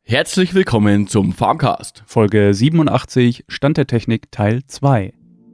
Herzlich willkommen zum Farmcast. Folge 87, Stand der Technik, Teil 2.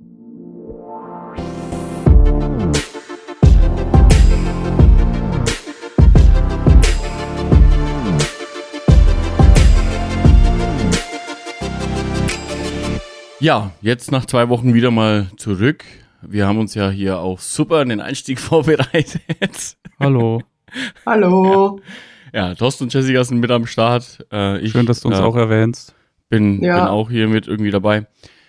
Ja, jetzt nach 2 Wochen wieder mal zurück. Wir haben uns ja hier auch super den Einstieg vorbereitet. Hallo. Hallo. Ja, Thorsten und Jessica sind mit am Start. Schön, dass du uns auch erwähnst. Bin auch hier mit irgendwie dabei.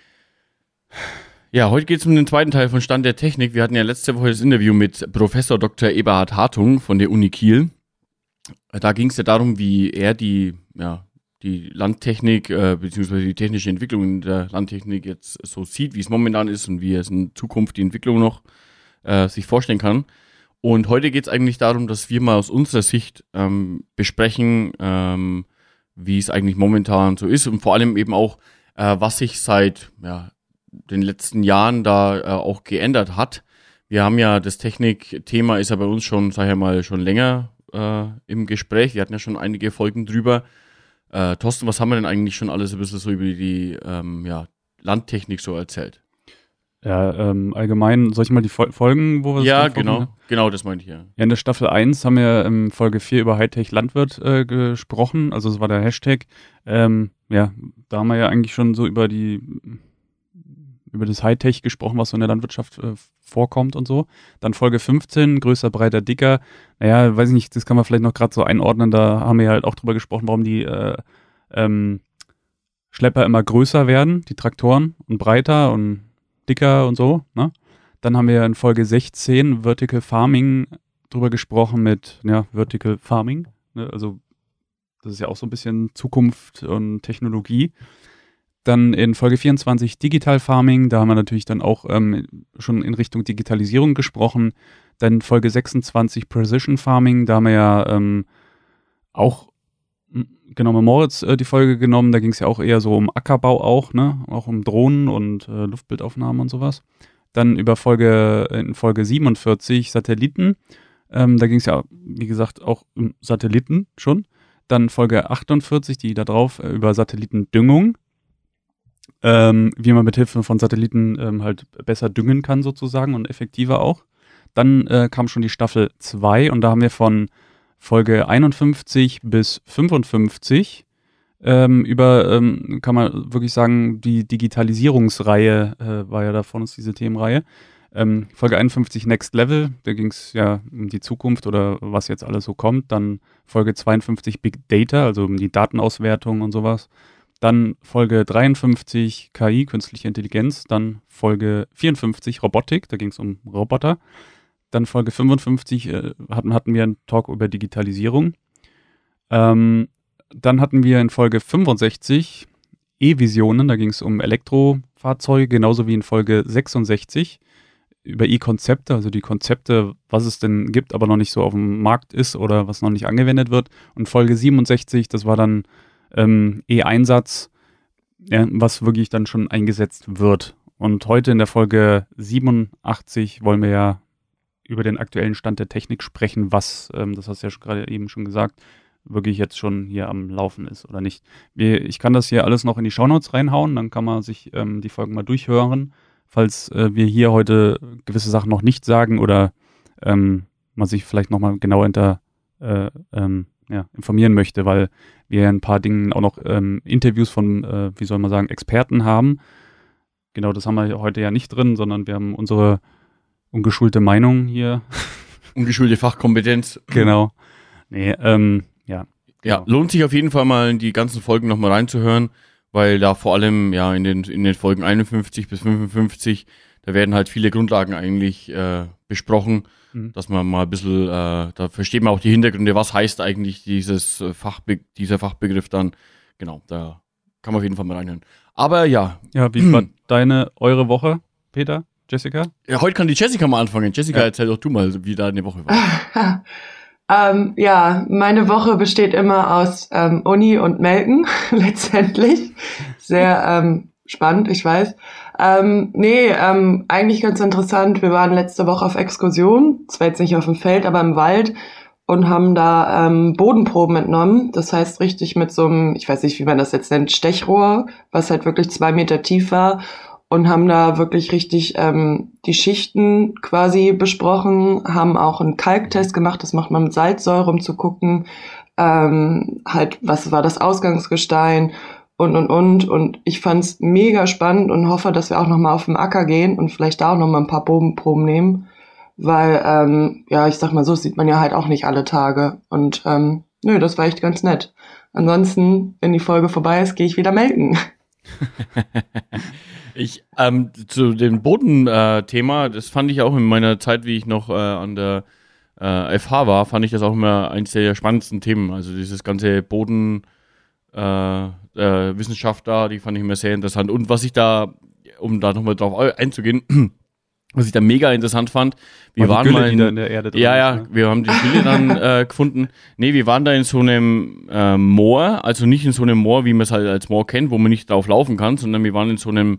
Ja, heute geht es um den zweiten Teil von Stand der Technik. Wir hatten ja letzte Woche das Interview mit Professor Dr. Eberhard Hartung von der Uni Kiel. Da ging es ja darum, wie er die Landtechnik beziehungsweise die technische Entwicklung in der Landtechnik jetzt so sieht, wie es momentan ist und wie er es in Zukunft die Entwicklung noch sich vorstellen kann. Und heute geht es eigentlich darum, dass wir mal aus unserer Sicht besprechen, wie es eigentlich momentan so ist und vor allem eben auch, was sich seit den letzten Jahren da auch geändert hat. Wir haben ja das Technikthema ist ja bei uns schon, schon länger im Gespräch. Wir hatten ja schon einige Folgen drüber. Thorsten, was haben wir denn eigentlich schon alles ein bisschen so über die Landtechnik so erzählt? Ja, allgemein, soll ich mal die Folgen, wo wir ja, genau, das meinte ich, ja. Ja, in der Staffel 1 haben wir in Folge 4 über Hightech Landwirt gesprochen, also das war der Hashtag. Da haben wir ja eigentlich schon so über das Hightech gesprochen, was so in der Landwirtschaft vorkommt und so. Dann Folge 15, größer, breiter, dicker. Naja, weiß ich nicht, das kann man vielleicht noch gerade so einordnen, da haben wir ja halt auch drüber gesprochen, warum die Schlepper immer größer werden, die Traktoren, und breiter und dicker und so, ne? Dann haben wir in Folge 16 Vertical Farming drüber gesprochen mit, Vertical Farming, ne? Also das ist ja auch so ein bisschen Zukunft und Technologie. Dann in Folge 24 Digital Farming, da haben wir natürlich dann auch schon in Richtung Digitalisierung gesprochen. Dann Folge 26 Precision Farming, da haben wir ja auch mit Moritz die Folge genommen, da ging es ja auch eher so um Ackerbau auch, ne? Auch um Drohnen und Luftbildaufnahmen und sowas. Dann in Folge 47 Satelliten, da ging es ja, wie gesagt, auch um Satelliten schon. Dann Folge 48, die da drauf, über Satellitendüngung, wie man mit Hilfe von Satelliten halt besser düngen kann sozusagen und effektiver auch. Dann kam schon die Staffel 2 und da haben wir von Folge 51 bis 55 kann man wirklich sagen, die Digitalisierungsreihe war ja da von uns, diese Themenreihe. Folge 51 Next Level, da ging es ja um die Zukunft oder was jetzt alles so kommt. Dann Folge 52 Big Data, also um die Datenauswertung und sowas. Dann Folge 53 KI, künstliche Intelligenz. Dann Folge 54 Robotik, da ging es um Roboter. Dann Folge 55 hatten wir einen Talk über Digitalisierung. Dann hatten wir in Folge 65 E-Visionen, da ging es um Elektrofahrzeuge, genauso wie in Folge 66 über E-Konzepte, also die Konzepte, was es denn gibt, aber noch nicht so auf dem Markt ist oder was noch nicht angewendet wird. Und Folge 67, das war dann E-Einsatz, was wirklich dann schon eingesetzt wird. Und heute in der Folge 87 wollen wir ja über den aktuellen Stand der Technik sprechen, was, das hast du ja gerade eben schon gesagt, wirklich jetzt schon hier am Laufen ist oder nicht. Ich kann das hier alles noch in die Shownotes reinhauen, dann kann man sich die Folgen mal durchhören, falls wir hier heute gewisse Sachen noch nicht sagen oder man sich vielleicht nochmal genauer informieren möchte, weil wir ein paar Dingen auch noch Interviews von, Experten haben. Genau, das haben wir heute ja nicht drin, sondern wir haben unsere ungeschulte Meinung hier. Ungeschulte Fachkompetenz. Genau. Nee, Ja, lohnt sich auf jeden Fall mal in die ganzen Folgen nochmal reinzuhören, weil da vor allem in den Folgen 51 bis 55, da werden halt viele Grundlagen eigentlich besprochen, dass man mal ein bisschen, da versteht man auch die Hintergründe, was heißt eigentlich dieser Fachbegriff dann. Genau, da kann man auf jeden Fall mal reinhören. Aber ja. Ja, wie war eure Woche, Peter, Jessica? Ja, heute kann die Jessica mal anfangen. Jessica, erzähl doch du mal, wie deine Woche war. Meine Woche besteht immer aus Uni und Melken, letztendlich. Sehr spannend, ich weiß. Eigentlich ganz interessant. Wir waren letzte Woche auf Exkursion, zwar jetzt nicht auf dem Feld, aber im Wald. und haben da Bodenproben entnommen. Das heißt richtig mit so einem, ich weiß nicht, wie man das jetzt nennt, Stechrohr, was halt wirklich 2 Meter tief war, und haben da wirklich richtig die Schichten quasi besprochen, haben auch einen Kalktest gemacht, das macht man mit Salzsäure, um zu gucken, halt, was war das Ausgangsgestein und ich fand's mega spannend und hoffe, dass wir auch nochmal auf den Acker gehen und vielleicht da auch nochmal ein paar Bodenproben nehmen, weil, ja, ich sag mal so, das sieht man ja halt auch nicht alle Tage und nö, das war echt ganz nett. Ansonsten, wenn die Folge vorbei ist, gehe ich wieder melken. Ich, zu dem Boden-Thema, das fand ich auch in meiner Zeit, wie ich noch an der FH war, fand ich das auch immer eines der spannendsten Themen. Also dieses ganze Boden-Wissenschaft da, die fand ich immer sehr interessant. Und was ich da, um da nochmal drauf einzugehen, was ich da mega interessant fand, wir waren Gülle, mal die da in der Erde drin ist, ne? wir haben die Gülle dann gefunden. Nee, wir waren da in so einem Moor, also nicht in so einem Moor, wie man es halt als Moor kennt, wo man nicht drauf laufen kann, sondern wir waren in so einem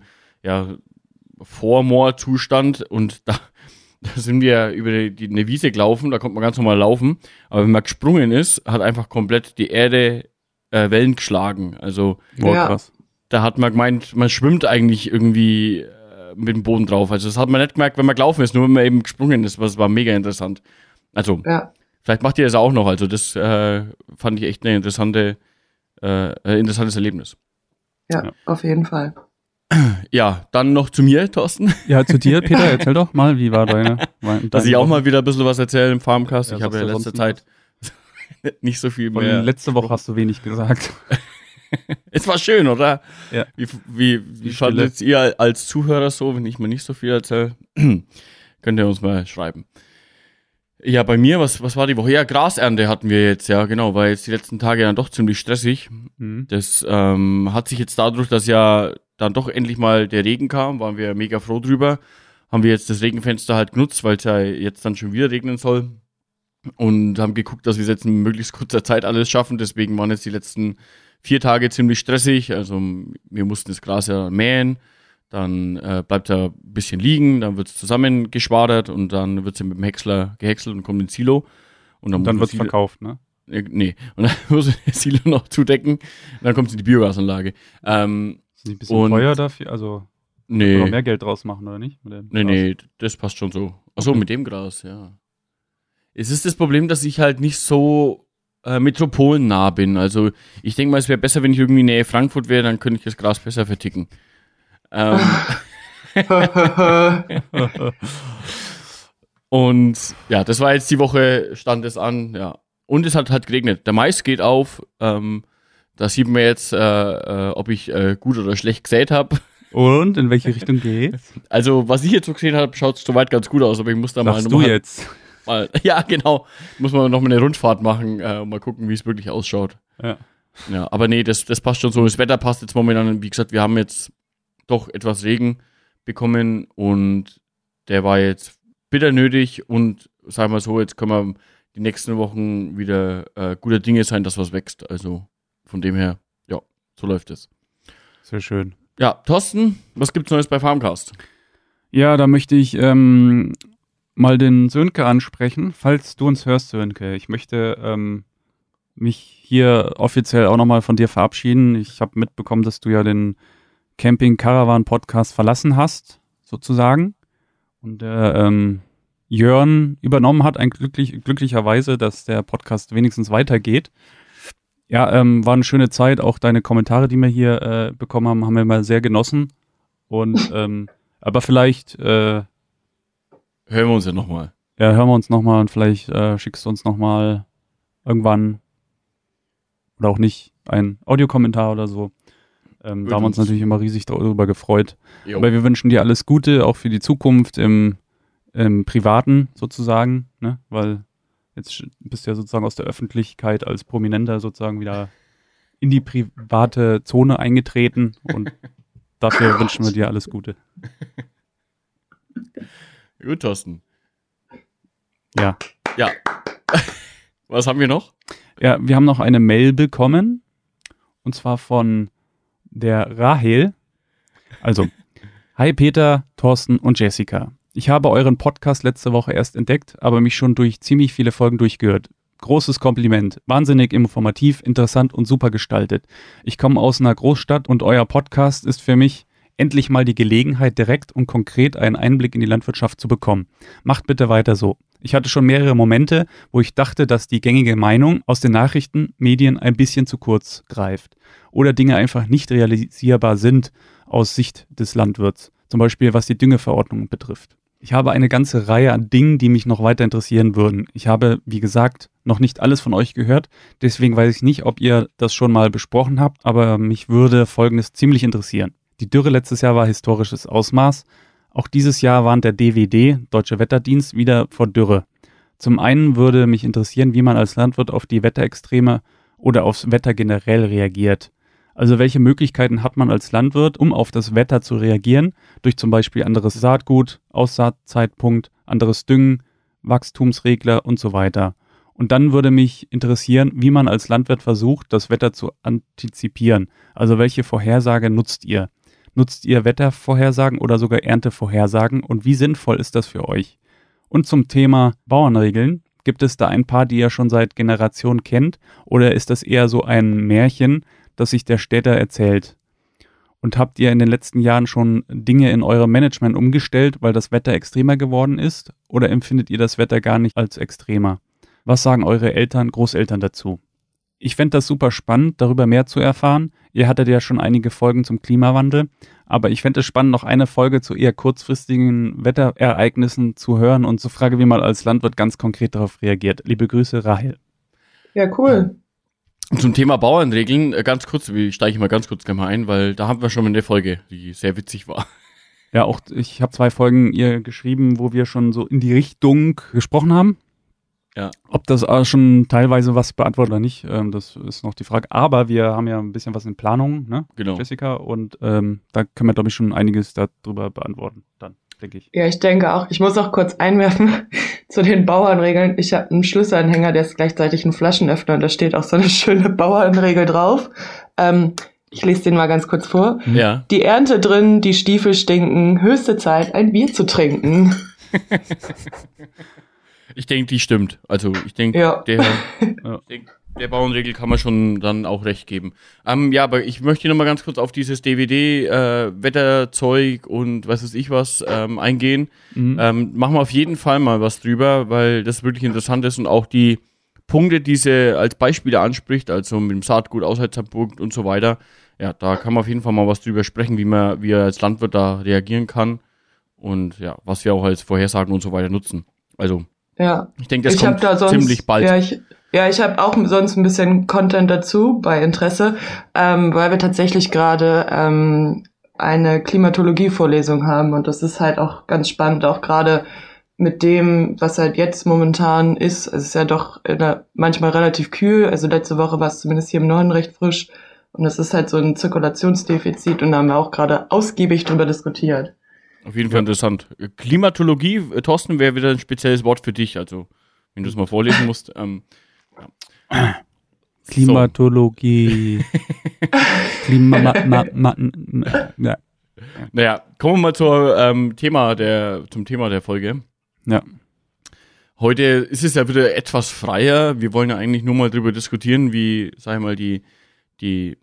Vormoor-Zustand und da sind wir über eine Wiese gelaufen, da konnte man ganz normal laufen, aber wenn man gesprungen ist, hat einfach komplett die Erde Wellen geschlagen. Also Krass. da hat man gemeint, man schwimmt eigentlich irgendwie mit dem Boden drauf. Also das hat man nicht gemerkt, wenn man gelaufen ist, nur wenn man eben gesprungen ist. Das war mega interessant. Also vielleicht macht ihr das auch noch. Also das fand ich echt ein interessantes Erlebnis. Ja, auf jeden Fall. Ja, dann noch zu mir, Thorsten. Ja, zu dir, Peter, erzähl doch mal, wie war deine Dass ich auch mal wieder ein bisschen was erzähle im Farmcast. Ja, ich habe ja in letzter Zeit nicht so viel Von mehr. letzte Woche hast du wenig gesagt. Es war schön, oder? Ja. Wie fandet ihr als Zuhörer so, wenn ich mal nicht so viel erzähle? Könnt ihr uns mal schreiben. Ja, bei mir, was war die Woche? Ja, Grasernte hatten wir jetzt, ja, genau, war jetzt die letzten Tage dann doch ziemlich stressig. Mhm. Das hat sich jetzt dadurch, dass ja dann doch endlich mal der Regen kam, waren wir mega froh drüber. Haben wir jetzt das Regenfenster halt genutzt, weil es ja jetzt dann schon wieder regnen soll. Und haben geguckt, dass wir es jetzt in möglichst kurzer Zeit alles schaffen. Deswegen waren jetzt die letzten 4 Tage ziemlich stressig. Also wir mussten das Gras ja mähen. Dann bleibt er ein bisschen liegen, dann wird es zusammengeschwadert und dann wird es mit dem Häcksler gehäckselt und kommt ins Silo. Und dann wird es verkauft, ne? Nee, und dann muss man das Silo noch zudecken und dann kommt es in die Biogasanlage. Ist nicht ein bisschen teuer dafür? Also nee. Oder mehr Geld draus machen, oder nicht? Nee, das passt schon so. Achso, mit dem Gras, ja. Es ist das Problem, dass ich halt nicht so metropolennah bin. Also ich denke mal, es wäre besser, wenn ich irgendwie in Nähe Frankfurt wäre, dann könnte ich das Gras besser verticken. Und ja, das war jetzt die Woche, stand es an, ja. Und es hat geregnet. Der Mais geht auf. Da sieht man jetzt, ob ich gut oder schlecht gesät habe. Und in welche Richtung geht's? Also, was ich jetzt so gesehen habe, schaut soweit ganz gut aus, aber ich muss da Sagst du jetzt? Ja, genau. Muss man noch mal eine Rundfahrt machen und mal gucken, wie es wirklich ausschaut. Ja. Ja, aber nee, das passt schon so. Das Wetter passt jetzt momentan. Wie gesagt, wir haben jetzt doch etwas Regen bekommen und der war jetzt bitter nötig und sagen wir so, jetzt können wir die nächsten Wochen wieder guter Dinge sein, dass was wächst. Also von dem her, ja, so läuft es. Sehr schön. Ja, Thorsten, was gibt's Neues bei Farmcast? Ja, da möchte ich mal den Sönke ansprechen, falls du uns hörst, Sönke. Ich möchte mich hier offiziell auch nochmal von dir verabschieden. Ich habe mitbekommen, dass du ja den Camping-Caravan-Podcast verlassen hast, sozusagen. Und der Jörn übernommen hat, glücklicherweise, dass der Podcast wenigstens weitergeht. Ja, war eine schöne Zeit. Auch deine Kommentare, die wir hier bekommen haben wir mal sehr genossen. Und aber vielleicht hören wir uns ja nochmal. Ja, hören wir uns nochmal und vielleicht schickst du uns nochmal irgendwann oder auch nicht einen Audiokommentar oder so. Da haben wir uns natürlich immer riesig darüber gefreut. Jo. Aber wir wünschen dir alles Gute, auch für die Zukunft im Privaten sozusagen, ne? Weil jetzt bist du ja sozusagen aus der Öffentlichkeit als Prominenter sozusagen wieder in die private Zone eingetreten und dafür wünschen wir dir alles Gute. Gut, Thorsten. Ja. Ja. Was haben wir noch? Ja, wir haben noch eine Mail bekommen und zwar von der Rahel. Also, hi Peter, Thorsten und Jessica. Ich habe euren Podcast letzte Woche erst entdeckt, aber mich schon durch ziemlich viele Folgen durchgehört. Großes Kompliment. Wahnsinnig informativ, interessant und super gestaltet. Ich komme aus einer Großstadt und euer Podcast ist für mich endlich mal die Gelegenheit, direkt und konkret einen Einblick in die Landwirtschaft zu bekommen. Macht bitte weiter so. Ich hatte schon mehrere Momente, wo ich dachte, dass die gängige Meinung aus den Nachrichten, Medien ein bisschen zu kurz greift oder Dinge einfach nicht realisierbar sind aus Sicht des Landwirts, zum Beispiel was die Düngeverordnung betrifft. Ich habe eine ganze Reihe an Dingen, die mich noch weiter interessieren würden. Ich habe, wie gesagt, noch nicht alles von euch gehört, deswegen weiß ich nicht, ob ihr das schon mal besprochen habt, aber mich würde Folgendes ziemlich interessieren. Die Dürre letztes Jahr war historisches Ausmaß. Auch dieses Jahr warnt der DWD, Deutsche Wetterdienst, wieder vor Dürre. Zum einen würde mich interessieren, wie man als Landwirt auf die Wetterextreme oder aufs Wetter generell reagiert. Also welche Möglichkeiten hat man als Landwirt, um auf das Wetter zu reagieren, durch zum Beispiel anderes Saatgut, Aussaatzeitpunkt, anderes Düngen, Wachstumsregler und so weiter. Und dann würde mich interessieren, wie man als Landwirt versucht, das Wetter zu antizipieren. Also welche Vorhersage nutzt ihr? Nutzt ihr Wettervorhersagen oder sogar Erntevorhersagen und wie sinnvoll ist das für euch? Und zum Thema Bauernregeln, gibt es da ein paar, die ihr schon seit Generationen kennt oder ist das eher so ein Märchen, das sich der Städter erzählt? Und habt ihr in den letzten Jahren schon Dinge in eurem Management umgestellt, weil das Wetter extremer geworden ist oder empfindet ihr das Wetter gar nicht als extremer? Was sagen eure Eltern, Großeltern dazu? Ich fände das super spannend, darüber mehr zu erfahren. Ihr hattet ja schon einige Folgen zum Klimawandel, aber ich fände es spannend, noch eine Folge zu eher kurzfristigen Wetterereignissen zu hören und zur Frage, wie man als Landwirt ganz konkret darauf reagiert. Liebe Grüße, Rahel. Ja, cool. Zum Thema Bauernregeln, ganz kurz, steige ich mal ganz kurz gleich mal ein, weil da haben wir schon eine Folge, die sehr witzig war. Ja, auch ich habe 2 Folgen ihr geschrieben, wo wir schon so in die Richtung gesprochen haben. Ja. Ob das schon teilweise was beantwortet oder nicht, das ist noch die Frage. Aber wir haben ja ein bisschen was in Planung, ne? Genau. Jessica, und da können wir, glaube ich, schon einiges darüber beantworten, dann, denke ich. Ja, ich denke auch. Ich muss auch kurz einwerfen zu den Bauernregeln. Ich habe einen Schlüsselanhänger, der ist gleichzeitig ein Flaschenöffner und da steht auch so eine schöne Bauernregel drauf. Ich lese den mal ganz kurz vor. Ja. Die Ernte drin, die Stiefel stinken, höchste Zeit, ein Bier zu trinken. Ich denke, die stimmt. Also ich denke, Ja. der Bauernregel kann man schon dann auch recht geben. Ja, aber ich möchte noch mal ganz kurz auf dieses DWD, Wetterzeug und was weiß ich was eingehen. Machen wir auf jeden Fall mal was drüber, weil das wirklich interessant ist und auch die Punkte, die sie als Beispiele anspricht, also mit dem Saatgut, Aussaatzeitpunkt und so weiter. Ja, da kann man auf jeden Fall mal was drüber sprechen, wie er als Landwirt da reagieren kann und ja, was wir auch als Vorhersagen und so weiter nutzen. Also Ja. ich denke, das Ich kommt hab da sonst, ziemlich bald. Ich habe auch sonst ein bisschen Content dazu bei Interesse, weil wir tatsächlich gerade eine Klimatologie-Vorlesung haben und das ist halt auch ganz spannend, auch gerade mit dem, was halt jetzt momentan ist. Es ist ja doch manchmal relativ kühl, also letzte Woche war es zumindest hier im Norden recht frisch und es ist halt so ein Zirkulationsdefizit und da haben wir auch gerade ausgiebig drüber diskutiert. Auf jeden Fall interessant. Klimatologie, Thorsten, wäre wieder ein spezielles Wort für dich, also wenn du es mal vorlesen musst. Ja. Klimatologie. Ja. Naja, kommen wir mal zum Thema der Folge. Ja. Heute ist es ja wieder etwas freier. Wir wollen ja eigentlich nur mal drüber diskutieren, wie, sag ich mal, die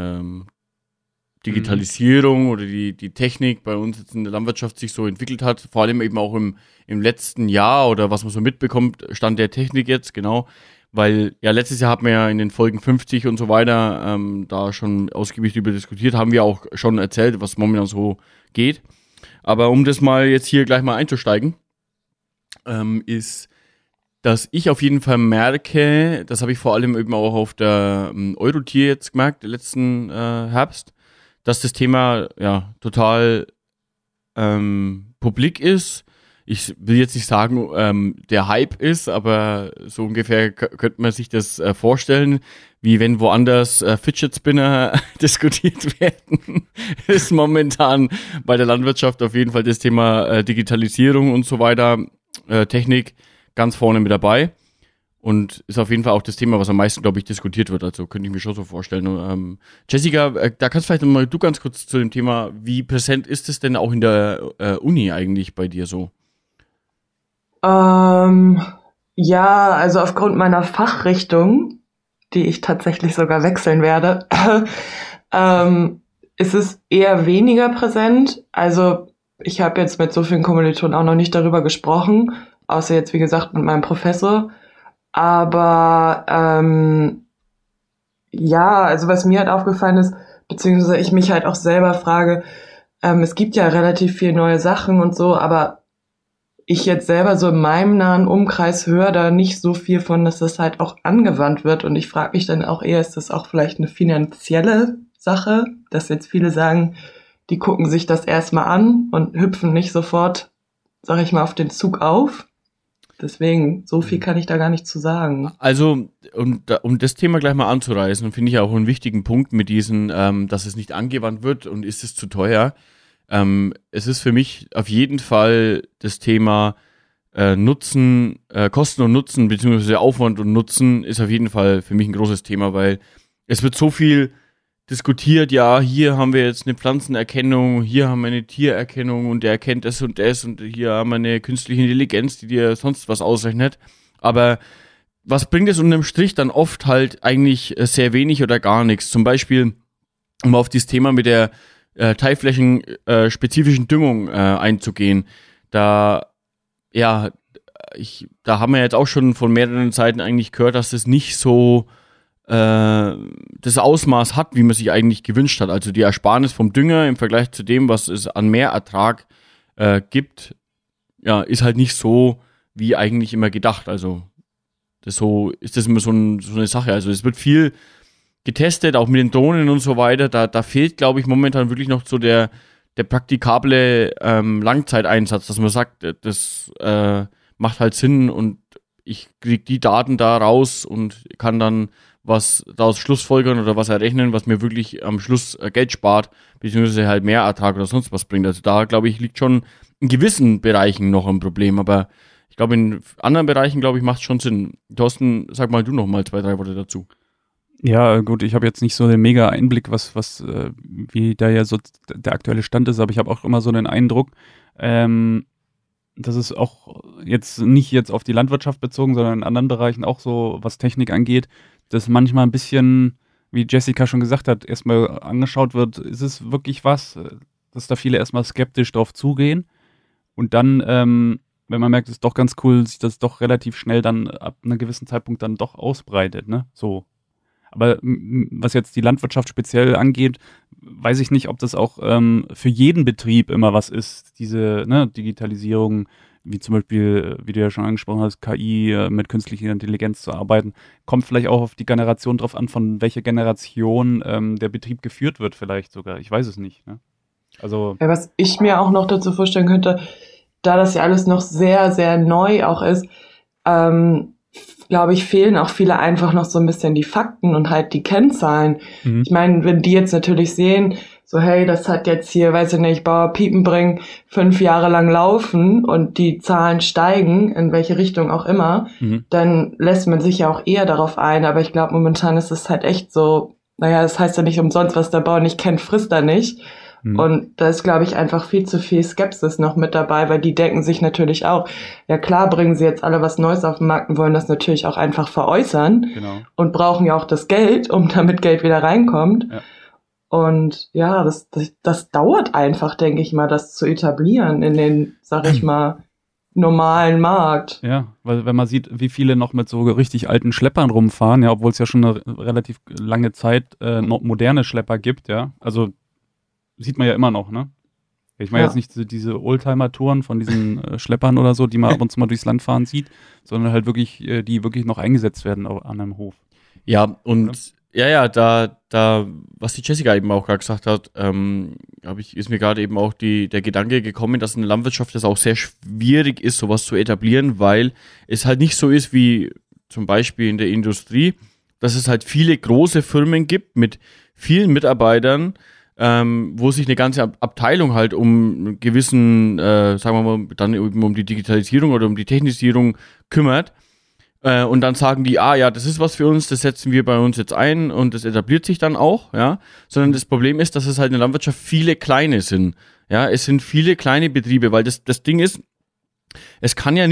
Digitalisierung oder die Technik bei uns jetzt in der Landwirtschaft sich so entwickelt hat, vor allem eben auch im letzten Jahr oder was man so mitbekommt, Stand der Technik jetzt, genau, weil ja letztes Jahr hat man ja in den Folgen 50 und so weiter da schon ausgiebig drüber diskutiert, haben wir auch schon erzählt, was momentan so geht, aber um das mal jetzt hier gleich mal einzusteigen, ist, dass ich auf jeden Fall merke, das habe ich vor allem eben auch auf der Eurotier jetzt gemerkt, letzten Herbst, dass das Thema ja total publik ist. Ich will jetzt nicht sagen, der Hype ist, aber so ungefähr könnte man sich das vorstellen, wie wenn woanders Fidget Spinner diskutiert werden, ist momentan bei der Landwirtschaft auf jeden Fall das Thema Digitalisierung und so weiter, Technik ganz vorne mit dabei. Und ist auf jeden Fall auch das Thema, was am meisten, glaube ich, diskutiert wird. Also könnte ich mir schon so vorstellen. Jessica, da kannst vielleicht mal du ganz kurz zu dem Thema, wie präsent ist es denn auch in der Uni eigentlich bei dir so? Ja, also aufgrund meiner Fachrichtung, die ich tatsächlich sogar wechseln werde, ist es eher weniger präsent. Also ich habe jetzt mit so vielen Kommilitonen auch noch nicht darüber gesprochen, außer jetzt, wie gesagt, mit meinem Professor. Aber ja, also was mir halt aufgefallen ist, beziehungsweise ich mich halt auch selber frage, es gibt ja relativ viel neue Sachen und so, aber ich jetzt selber so in meinem nahen Umkreis höre da nicht so viel von, dass das halt auch angewandt wird. Und ich frage mich dann auch eher, ist das auch vielleicht eine finanzielle Sache, dass jetzt viele sagen, die gucken sich das erstmal an und hüpfen nicht sofort, sag ich mal, auf den Zug auf. Deswegen, so viel kann ich da gar nicht zu sagen. Also, um das Thema gleich mal anzureißen, finde ich auch einen wichtigen Punkt mit diesen, dass es nicht angewandt wird und ist es zu teuer. Es ist für mich auf jeden Fall das Thema Nutzen, Kosten und Nutzen, beziehungsweise Aufwand und Nutzen ist auf jeden Fall für mich ein großes Thema, weil es wird so viel diskutiert, ja, hier haben wir jetzt eine Pflanzenerkennung, hier haben wir eine Tiererkennung und der erkennt das und hier haben wir eine künstliche Intelligenz, die dir sonst was ausrechnet. Aber was bringt es unterm Strich dann oft halt eigentlich sehr wenig oder gar nichts? Zum Beispiel, um auf dieses Thema mit der teilflächenspezifischen Düngung einzugehen. Da haben wir jetzt auch schon von mehreren Seiten eigentlich gehört, dass das nicht so das Ausmaß hat, wie man sich eigentlich gewünscht hat. Also die Ersparnis vom Dünger im Vergleich zu dem, was es an Mehrertrag gibt, ja, ist halt nicht so, wie eigentlich immer gedacht. Also ist das immer so eine Sache. Also es wird viel getestet, auch mit den Drohnen und so weiter. Da fehlt, glaube ich, momentan wirklich noch so der praktikable Langzeiteinsatz, dass man sagt, das macht halt Sinn und ich kriege die Daten da raus und kann dann was daraus schlussfolgern oder was errechnen, was mir wirklich am Schluss Geld spart, beziehungsweise halt mehr Ertrag oder sonst was bringt. Also da, glaube ich, liegt schon in gewissen Bereichen noch ein Problem, aber ich glaube, in anderen Bereichen, glaube ich, macht es schon Sinn. Thorsten, sag mal du noch mal 2, 3 Worte dazu. Ja, gut, ich habe jetzt nicht so den mega Einblick, wie da ja so der aktuelle Stand ist, aber ich habe auch immer so den Eindruck, dass es auch nicht jetzt auf die Landwirtschaft bezogen, sondern in anderen Bereichen auch so, was Technik angeht, dass manchmal ein bisschen, wie Jessica schon gesagt hat, erstmal angeschaut wird, ist es wirklich was, dass da viele erstmal skeptisch drauf zugehen und dann, wenn man merkt, es ist doch ganz cool, sich das doch relativ schnell dann ab einem gewissen Zeitpunkt dann doch ausbreitet, ne, so. Aber was jetzt die Landwirtschaft speziell angeht, weiß ich nicht, ob das auch für jeden Betrieb immer was ist, diese Digitalisierung, wie zum Beispiel, wie du ja schon angesprochen hast, KI mit künstlicher Intelligenz zu arbeiten, kommt vielleicht auch auf die Generation drauf an, von welcher Generation der Betrieb geführt wird vielleicht sogar. Ich weiß es nicht. Ne? Also ja, was ich mir auch noch dazu vorstellen könnte, da das ja alles noch sehr, sehr neu auch ist, glaube ich, fehlen auch viele einfach noch so ein bisschen die Fakten und halt die Kennzahlen. Mhm. Ich meine, wenn die jetzt natürlich sehen, so hey, das hat jetzt hier, weiß ich nicht, Bauer Piepenbring 5 Jahre lang laufen und die Zahlen steigen, in welche Richtung auch immer, dann lässt man sich ja auch eher darauf ein. Aber ich glaube, momentan ist es halt echt so, naja, das heißt ja nicht umsonst, was der Bauer nicht kennt, frisst er nicht. Und da ist, glaube ich, einfach viel zu viel Skepsis noch mit dabei, weil die denken sich natürlich auch, ja klar, bringen sie jetzt alle was Neues auf den Markt und wollen das natürlich auch einfach veräußern und brauchen ja auch das Geld, um damit Geld wieder reinkommt. Ja. Und ja, das dauert einfach, denke ich mal, das zu etablieren in den, sag ich mal, normalen Markt. Ja, weil wenn man sieht, wie viele noch mit so richtig alten Schleppern rumfahren, ja, obwohl es ja schon eine relativ lange Zeit noch moderne Schlepper gibt, ja, also sieht man ja immer noch, ne? Ich meine jetzt nicht diese Oldtimer-Touren von diesen Schleppern oder so, die man ab und zu mal durchs Land fahren sieht, sondern halt wirklich, die wirklich noch eingesetzt werden an einem Hof. Ja, und da, was die Jessica eben auch gerade gesagt hat, ist mir gerade eben auch der Gedanke gekommen, dass in der Landwirtschaft das auch sehr schwierig ist, sowas zu etablieren, weil es halt nicht so ist wie zum Beispiel in der Industrie, dass es halt viele große Firmen gibt mit vielen Mitarbeitern, wo sich eine ganze Abteilung halt um einen gewissen, sagen wir mal, dann eben um die Digitalisierung oder um die Technisierung kümmert. Und dann sagen die, das ist was für uns, das setzen wir bei uns jetzt ein und das etabliert sich dann auch, ja. Sondern das Problem ist, dass es halt in der Landwirtschaft viele kleine sind. Ja, es sind viele kleine Betriebe, weil das Ding ist, es kann ja nicht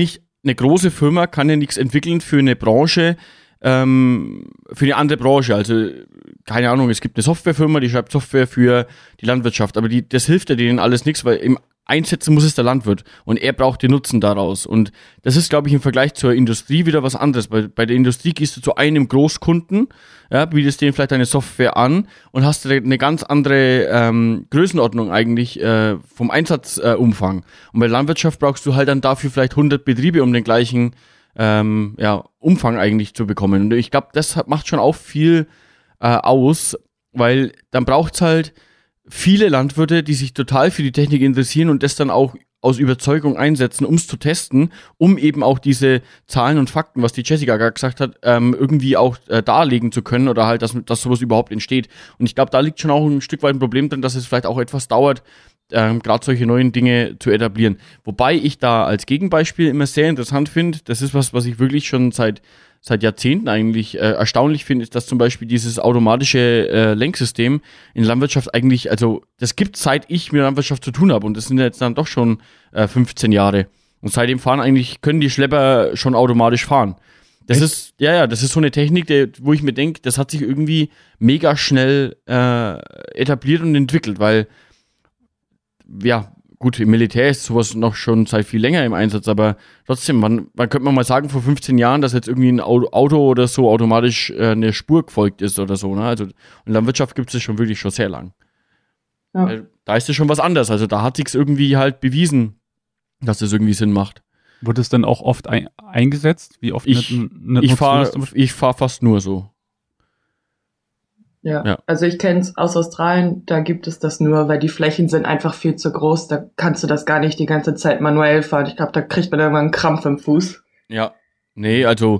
eine große Firma kann ja nichts entwickeln für eine Branche, für eine andere Branche. Also, keine Ahnung, es gibt eine Softwarefirma, die schreibt Software für die Landwirtschaft, aber das hilft ja denen alles nichts, weil im Einsetzen muss es der Landwirt und er braucht den Nutzen daraus. Und das ist, glaube ich, im Vergleich zur Industrie wieder was anderes. Bei der Industrie gehst du zu einem Großkunden, ja, bietest denen vielleicht eine Software an und hast eine ganz andere Größenordnung eigentlich vom Einsatzumfang. Und bei der Landwirtschaft brauchst du halt dann dafür vielleicht 100 Betriebe, um den gleichen Umfang eigentlich zu bekommen. Und ich glaube, das macht schon auch viel aus, weil dann braucht's halt viele Landwirte, die sich total für die Technik interessieren und das dann auch aus Überzeugung einsetzen, um es zu testen, um eben auch diese Zahlen und Fakten, was die Jessica gerade gesagt hat, irgendwie auch darlegen zu können oder halt, dass sowas überhaupt entsteht. Und ich glaube, da liegt schon auch ein Stück weit ein Problem drin, dass es vielleicht auch etwas dauert, gerade solche neuen Dinge zu etablieren. Wobei ich da als Gegenbeispiel immer sehr interessant finde, das ist was ich wirklich schon seit Jahrzehnten eigentlich erstaunlich finde, ist, dass zum Beispiel dieses automatische Lenksystem in der Landwirtschaft eigentlich, also das gibt seit ich mit der Landwirtschaft zu tun habe und das sind jetzt dann doch schon 15 Jahre. Und seitdem können die Schlepper schon automatisch fahren. Das ist so eine Technik, wo ich mir denke, das hat sich irgendwie mega schnell etabliert und entwickelt, weil ja, gut, im Militär ist sowas noch schon seit viel länger im Einsatz, aber trotzdem, wann könnte man mal sagen, vor 15 Jahren, dass jetzt irgendwie ein Auto oder so automatisch eine Spur gefolgt ist oder so, ne? Also in der Wirtschaft gibt es schon wirklich schon sehr lang. Ja. Da ist es schon was anderes, also da hat sich's irgendwie halt bewiesen, dass das irgendwie Sinn macht. Wurde es dann auch oft eingesetzt? Wie oft ich fahr fast nur so. Ja, also ich kenne es aus Australien, da gibt es das nur, weil die Flächen sind einfach viel zu groß, da kannst du das gar nicht die ganze Zeit manuell fahren. Ich glaube, da kriegt man irgendwann einen Krampf im Fuß. Ja, nee, also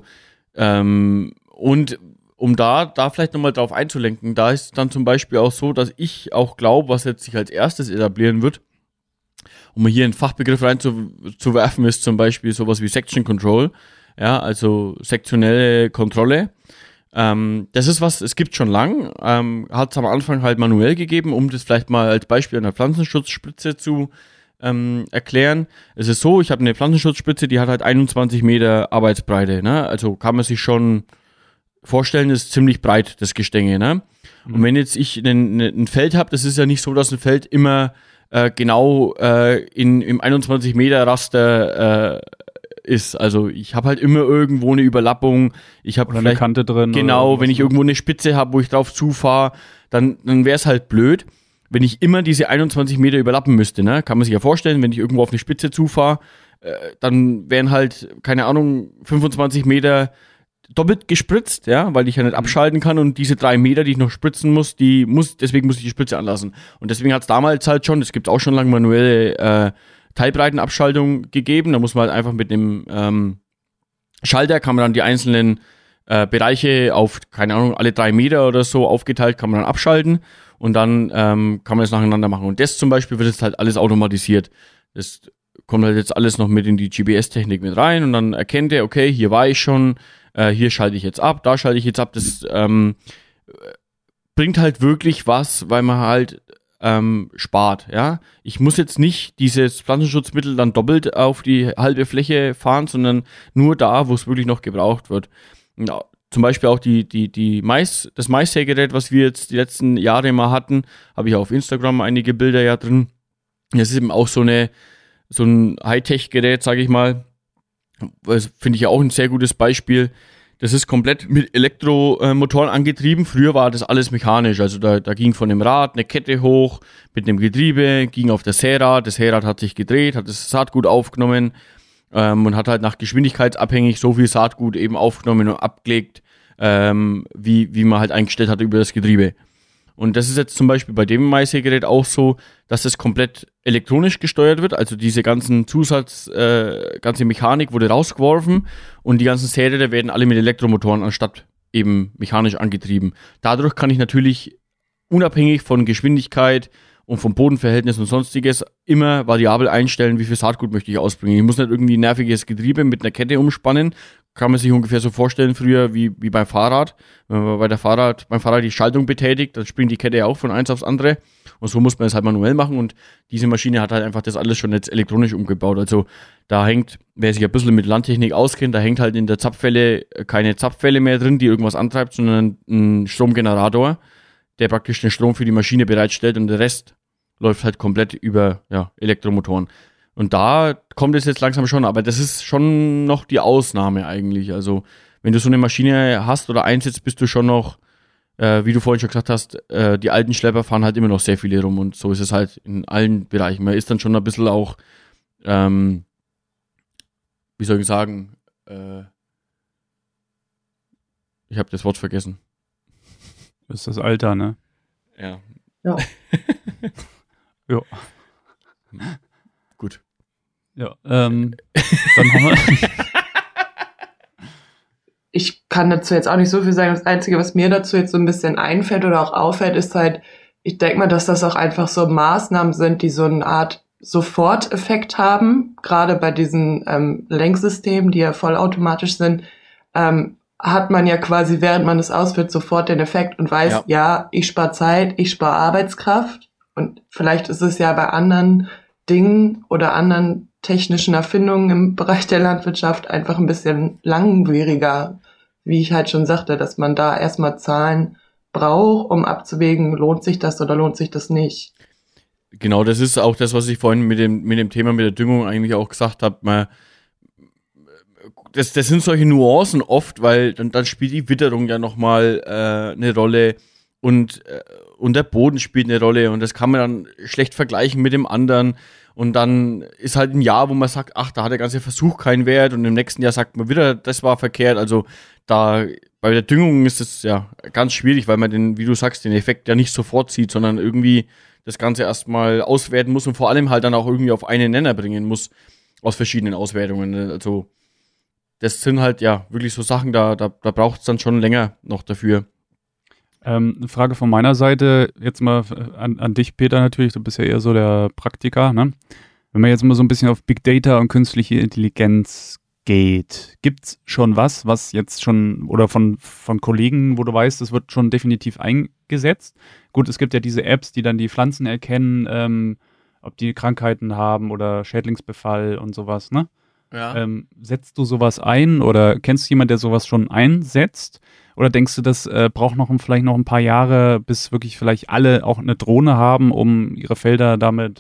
und um da vielleicht nochmal drauf einzulenken, da ist dann zum Beispiel auch so, dass ich auch glaube, was jetzt sich als erstes etablieren wird, um mal hier einen Fachbegriff reinzuwerfen, ist zum Beispiel sowas wie Section Control, ja, also sektionelle Kontrolle. Das ist was, es gibt schon lang, hat es am Anfang halt manuell gegeben, um das vielleicht mal als Beispiel an der Pflanzenschutzspritze zu erklären. Es ist so, ich habe eine Pflanzenschutzspritze, die hat halt 21 Meter Arbeitsbreite, ne? Also kann man sich schon vorstellen, ist ziemlich breit, das Gestänge, ne? Und wenn jetzt ich ein Feld habe, das ist ja nicht so, dass ein Feld immer genau im 21 Meter Raster ist. Also ich habe halt immer irgendwo eine Überlappung. Ich habe eine Kante drin. Genau, wenn ich irgendwo eine Spitze habe, wo ich drauf zufahre, dann wäre es halt blöd, wenn ich immer diese 21 Meter überlappen müsste. Ne? Kann man sich ja vorstellen, wenn ich irgendwo auf eine Spitze zufahre, dann wären halt, keine Ahnung, 25 Meter doppelt gespritzt, ja, weil ich ja nicht abschalten kann und diese 3 Meter, die ich noch spritzen muss, deswegen muss ich die Spritze anlassen. Und deswegen hat es damals halt schon, es gibt auch schon lange manuelle Teilbreitenabschaltung gegeben. Da muss man halt einfach mit dem Schalter, kann man dann die einzelnen Bereiche auf, keine Ahnung, alle 3 Meter oder so aufgeteilt, kann man dann abschalten und dann kann man das nacheinander machen. Und das zum Beispiel wird jetzt halt alles automatisiert. Das kommt halt jetzt alles noch mit in die GPS-Technik mit rein und dann erkennt er, okay, hier war ich schon, hier schalte ich jetzt ab, da schalte ich jetzt ab. Das bringt halt wirklich was, weil man halt spart, ja. Ich muss jetzt nicht dieses Pflanzenschutzmittel dann doppelt auf die halbe Fläche fahren, sondern nur da, wo es wirklich noch gebraucht wird. Ja, zum Beispiel auch das Maissägerät, was wir jetzt die letzten Jahre mal hatten, habe ich auf Instagram einige Bilder ja drin. Das ist eben auch so ein Hightech-Gerät, sage ich mal. Das finde ich ja auch ein sehr gutes Beispiel. Das ist komplett mit Elektromotoren angetrieben. Früher war das alles mechanisch. Also da ging von dem Rad eine Kette hoch mit einem Getriebe, ging auf das Särad. Das Särad hat sich gedreht, hat das Saatgut aufgenommen und hat halt nach geschwindigkeitsabhängig so viel Saatgut eben aufgenommen und abgelegt, wie man halt eingestellt hat über das Getriebe. Und das ist jetzt zum Beispiel bei dem Maissägerät auch so, dass es komplett elektronisch gesteuert wird. Also diese ganzen ganze Mechanik wurde rausgeworfen und die ganzen Säräder werden alle mit Elektromotoren anstatt eben mechanisch angetrieben. Dadurch kann ich natürlich unabhängig von Geschwindigkeit und vom Bodenverhältnis und sonstiges immer variabel einstellen, wie viel Saatgut möchte ich ausbringen. Ich muss nicht irgendwie ein nerviges Getriebe mit einer Kette umspannen. kann man sich ungefähr so vorstellen, früher wie beim Fahrrad. Wenn man beim Fahrrad die Schaltung betätigt, dann springt die Kette ja auch von eins aufs andere. Und so muss man es halt manuell machen. Und diese Maschine hat halt einfach das alles schon jetzt elektronisch umgebaut. Also da hängt, wer sich ein bisschen mit Landtechnik auskennt, da hängt halt in der Zapfwelle keine Zapfwelle mehr drin, die irgendwas antreibt, sondern ein Stromgenerator, der praktisch den Strom für die Maschine bereitstellt und der Rest läuft halt komplett über Elektromotoren. Und da kommt es jetzt langsam schon, aber das ist schon noch die Ausnahme eigentlich. Also wenn du so eine Maschine hast oder einsetzt, bist du schon noch, wie du vorhin schon gesagt hast, die alten Schlepper fahren halt immer noch sehr viele rum und so ist es halt in allen Bereichen. Man ist dann schon ein bisschen auch, wie soll ich sagen, ich habe das Wort vergessen. Das ist das Alter, ne? Ja. Ja. Ja. Gut. Ja, dann haben wir. Ich kann dazu jetzt auch nicht so viel sagen. Das Einzige, was mir dazu jetzt so ein bisschen einfällt oder auch auffällt, ist halt, ich denke mal, dass das auch einfach so Maßnahmen sind, die so eine Art Soforteffekt haben. Gerade bei diesen Lenksystemen, die ja vollautomatisch sind, hat man ja quasi, während man es ausführt, sofort den Effekt und weiß, ja ich spare Zeit, ich spare Arbeitskraft. Und vielleicht ist es ja bei anderen Dingen oder anderen technischen Erfindungen im Bereich der Landwirtschaft einfach ein bisschen langwieriger, wie ich halt schon sagte, dass man da erstmal Zahlen braucht, um abzuwägen, lohnt sich das oder lohnt sich das nicht. Genau, das ist auch das, was ich vorhin mit dem Thema mit der Düngung eigentlich auch gesagt habe. Das sind solche Nuancen oft, weil dann spielt die Witterung ja nochmal eine Rolle und der Boden spielt eine Rolle und das kann man dann schlecht vergleichen mit dem anderen. Und dann ist halt ein Jahr, wo man sagt, ach, da hat der ganze Versuch keinen Wert und im nächsten Jahr sagt man wieder, das war verkehrt. Also da bei der Düngung ist es ja ganz schwierig, weil man den, wie du sagst, den Effekt ja nicht sofort sieht, sondern irgendwie das Ganze erstmal auswerten muss und vor allem halt dann auch irgendwie auf einen Nenner bringen muss aus verschiedenen Auswertungen. Also das sind halt ja wirklich so Sachen, da braucht es dann schon länger noch dafür. Eine Frage von meiner Seite, jetzt mal an dich, Peter, natürlich, du bist ja eher so der Praktiker, ne? Wenn man jetzt mal so ein bisschen auf Big Data und künstliche Intelligenz geht, gibt's schon was jetzt schon, oder von Kollegen, wo du weißt, das wird schon definitiv eingesetzt? Gut, es gibt ja diese Apps, die dann die Pflanzen erkennen, ob die Krankheiten haben oder Schädlingsbefall und sowas, ne? Ja. Setzt du sowas ein oder kennst du jemanden, der sowas schon einsetzt? Oder denkst du, das braucht vielleicht noch ein paar Jahre, bis wirklich vielleicht alle auch eine Drohne haben, um ihre Felder damit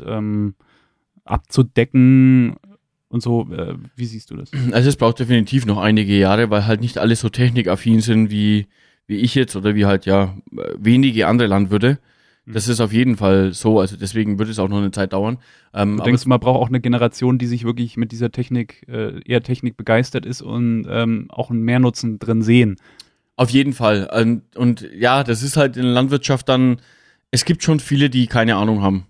abzudecken und so? Wie siehst du das? Also es braucht definitiv noch einige Jahre, weil halt nicht alle so technikaffin sind wie ich jetzt oder wie halt wenige andere Landwirte. Das ist auf jeden Fall so, also deswegen wird es auch noch eine Zeit dauern. Du denkst, man braucht auch eine Generation, die sich wirklich mit dieser Technik, eher Technik begeistert ist und auch einen Mehrnutzen drin sehen. Auf jeden Fall. Und ja, das ist halt in der Landwirtschaft dann, es gibt schon viele, die keine Ahnung haben.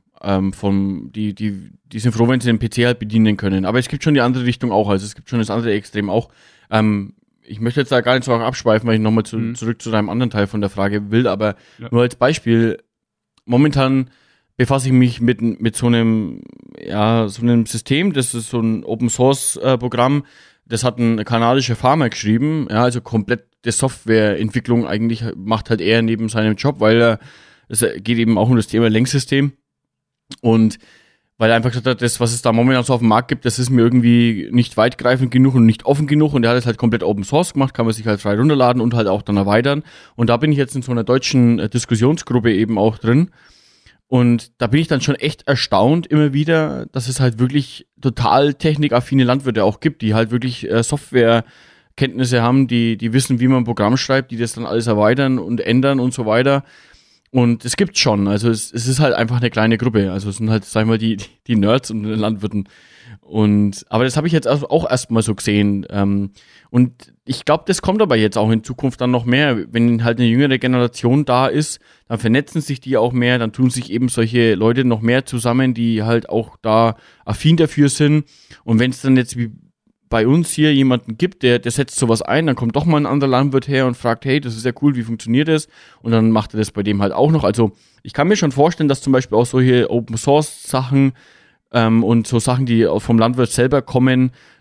Die sind froh, wenn sie den PC halt bedienen können. Aber es gibt schon die andere Richtung auch, also es gibt schon das andere Extrem auch. Ich möchte jetzt da gar nicht so abschweifen, weil ich nochmal zurück zu deinem anderen Teil von der Frage will, aber nur als Beispiel, momentan befasse ich mich mit so einem System, das ist so ein Open-Source-Programm, das hat ein kanadischer Farmer geschrieben, ja, also komplett die Softwareentwicklung eigentlich macht halt er neben seinem Job, weil es geht eben auch um das Thema Lenksystem und weil er einfach gesagt hat, das, was es da momentan so auf dem Markt gibt, das ist mir irgendwie nicht weitgreifend genug und nicht offen genug und er hat es halt komplett Open Source gemacht, kann man sich halt frei runterladen und halt auch dann erweitern und da bin ich jetzt in so einer deutschen Diskussionsgruppe eben auch drin und da bin ich dann schon echt erstaunt immer wieder, dass es halt wirklich total technikaffine Landwirte auch gibt, die halt wirklich Softwarekenntnisse haben, die wissen, wie man ein Programm schreibt, die das dann alles erweitern und ändern und so weiter. Und es gibt schon, also es ist halt einfach eine kleine Gruppe, also es sind halt, sag ich mal, die Nerds und Landwirten. Aber das habe ich jetzt auch erstmal so gesehen. Und ich glaube, das kommt aber jetzt auch in Zukunft dann noch mehr. Wenn halt eine jüngere Generation da ist, dann vernetzen sich die auch mehr, dann tun sich eben solche Leute noch mehr zusammen, die halt auch da affin dafür sind. Und wenn es dann jetzt wie bei uns hier jemanden gibt, der setzt sowas ein, dann kommt doch mal ein anderer Landwirt her und fragt, hey, das ist ja cool, wie funktioniert das? Und dann macht er das bei dem halt auch noch. Also ich kann mir schon vorstellen, dass zum Beispiel auch solche Open-Source-Sachen und so Sachen, die vom Landwirt selber kommen,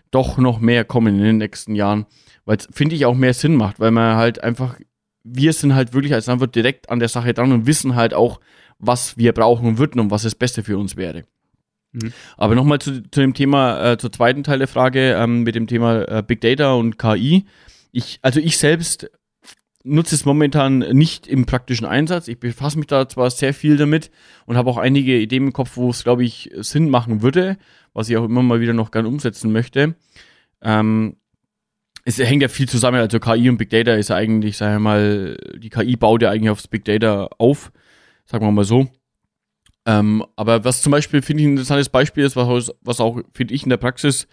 doch noch mehr kommen in den nächsten Jahren, weil es, finde ich, auch mehr Sinn macht, weil man halt einfach, wir sind halt wirklich als Landwirt direkt an der Sache dran und wissen halt auch, was wir brauchen und würden und was das Beste für uns wäre. Aber nochmal zu dem Thema, zur zweiten Teil der Frage, mit dem Thema Big Data und KI. Ich selbst nutze es momentan nicht im praktischen Einsatz. Ich befasse mich da zwar sehr viel damit und habe auch einige Ideen im Kopf, wo es, glaube ich, Sinn machen würde, was ich auch immer mal wieder noch gern umsetzen möchte. Es hängt ja viel zusammen, also KI und Big Data ist ja eigentlich, sagen wir mal, die KI baut ja eigentlich aufs Big Data auf, sagen wir mal so. Aber was zum Beispiel, finde ich, ein interessantes Beispiel ist, was auch, finde ich, in der Praxis